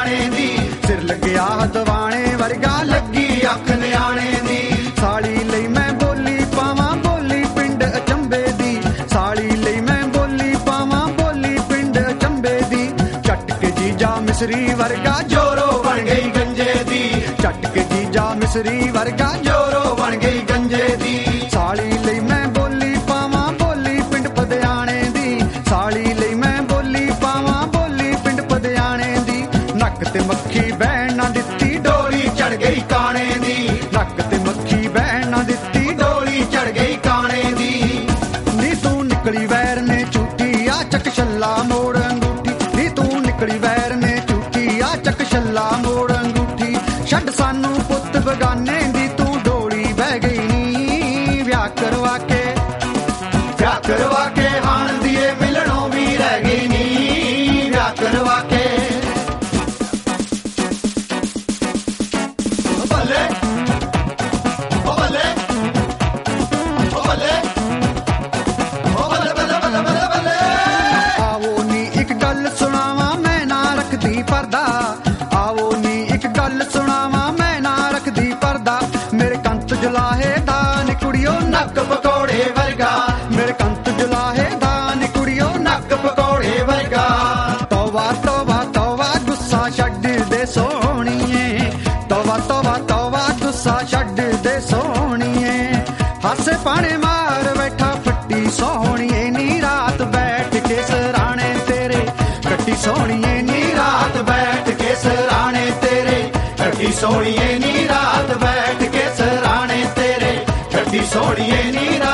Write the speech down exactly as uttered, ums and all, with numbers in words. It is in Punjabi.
ਸਿਆਣੇ ਦੀ, ਸਿਰ ਲੱਗਿਆ ਦਵਾਣੇ ਵਰਗਾ ਲੱਗੀ ਅੱਖ ਨਿਆਣੇ ਦੀ। ਸਾਲੀ ਲਈ ਮੈਂ ਬੋਲੀ ਪਾਵਾਂ ਬੋਲੀ ਪਿੰਡ ਅਚੰਬੇ ਦੀ, ਸਾਲੀ ਲਈ ਮੈਂ ਬੋਲੀ ਪਾਵਾਂ ਬੋਲੀ ਪਿੰਡ ਅਚੰਬੇ ਦੀ। ਚੱਟ ਕੇ ਜੀਜਾ ਮਿਸਰੀ ਵਰਗਾ ਜੋਰੋ ਬਣ ਗਈ ਗੰਜੇ ਦੀ, ਚੱਟ ਕੇ ਜੀਜਾ ਮਿਸਰੀ ਵਰਗਾ ਜੋਰੋ ਬਣ ਗਈ ਗੰਜੇ ਦੀ। ਸਾਲੀ ਲਈ ਮੈਂ ਬੋਲੀ ਪਾਵਾਂ ਬੋਲੀ ਪਿੰਡ ਪਦਿਆਣੇ ਦੀ, ਸਾਲੀ ਲਈ ਮੈਂ ਬੋਲੀ ਪਾਵਾਂ ਬੋਲੀ ਪਿੰਡ ਪਦਿਆਣੇ ਦੀ। ਨੱਕ ਤੇ ਮੱਖੀ ਬਹਿਣ ਨਾ ਦਿੱਤੀ ਡੋਲੀ ਚੜ ਗਈ ਕਾਣੇ ਦੀ, ਨੱਕ ਤੇ ਮੱਖੀ ਬਹਿਣ ਨਾ ਦਿੱਤੀ ਡੋਲੀ ਚੜ ਗਈ ਕਾਣੇ ਦੀ। ਨੀ ਤੂੰ ਨਿਕਲੀ ਵੈਰ ਨੇ ਝੂਠੀ ਆ ਚੱਕ ਛੱਲਾ ਮੋੜ ਅੰਗੂਠੀ, ਨੀ ਤੂੰ ਨਿਕਲੀ ਵੈਰ ਨੇ ਝੂਠੀ ਆ ਚੱਕ ਛੱਲਾ ਮੋੜ ਅੰਗੂਠੀ। ਛੱਡ ਸਾਨੂੰ ਪੁੱਤ ਬਗਾਨੇ ਦੀ ਤੂੰ ਡੋਲੀ ਬਹਿ ਗਈ ਨੀ, ਵਿਆਹ ਕਰਵਾ ਕੇ ਵਿਆਹ ਕਰਵਾ ਕੇ ਹਾਣ ਦੀਏ ਮਿਲਣੋਂ ਵੀ ਰਹਿ ਗਈ ਨੀ, ਵਿਆਹ ਕਰਵਾ ਕੇ। ਬੱਲੇ ਓ ਬੱਲੇ ਓ ਬੱਲੇ ਓ ਬੱਲੇ ਬੱਲੇ ਬੱਲੇ ਬੱਲੇ ਬੱਲੇ। ਆਵੋ ਨੀ ਇੱਕ ਗੱਲ ਸੁਣਾਵਾਂ ਮੈਂ ਨਾ ਰੱਖਦੀ ਪਰਦਾ, ਆਵੋ ਨੀ ਇੱਕ ਗੱਲ ਸੁਣਾਵਾਂ ਮੈਂ ਨਾ ਰੱਖਦੀ ਪਰਦਾ। ਮੇਰੇ ਕੰਤ ਜੁਲਾਹੇ ਦਾ ਨੀ ਕੁੜੀਓ ਨੱਕ ਪਕੌੜੇ ਵਰਗਾ, ਮੇਰੇ ਕੰਤ ਜੁਲਾਹੇ ਦਾ ਨੀ ਕੁੜੀਓ ਨੱਕ ਪਕੌੜੇ ਵਰਗਾ। ਤੋਬਾ ਤੋਬਾ ਤੋਬਾ ਗੁੱਸਾ ਛੱਡ ਦੇ ਸੋਹਣੀਏ, ਤੋਬਾ ਤੋਬਾ ਤੋਬਾ ਗੁੱਸਾ ਛੱਡ ਦੇ ਸੋਹਣੀਏ। ਹਾਸੇ ਪਾਣੇ ਮਾਰ ਬੈਠਾ ਫੱਟੀ ਸੋਹਣੀਏ ਨੀ ਰਾਤ ਬੈਠ ਕੇ ਸਰਾਣੇ ਤੇਰੇ ਕੱਟੀ ਸੋਹਣੀਏ ਨੀ ਰਾਤ ਬੈਠ ਕੇ ਸਰਾਣੇ ਤੇਰੇ ਕੱਟੀ ਸੋਹਣੀਏ ਨੀ ਰਾਤ ਬੈਠ ਕੇ ਸਰਾਣੇ ਤੇਰੇ ਕੱਟੀ ਸੋਹਣੀਏ ਨੀ ਰਾਤ।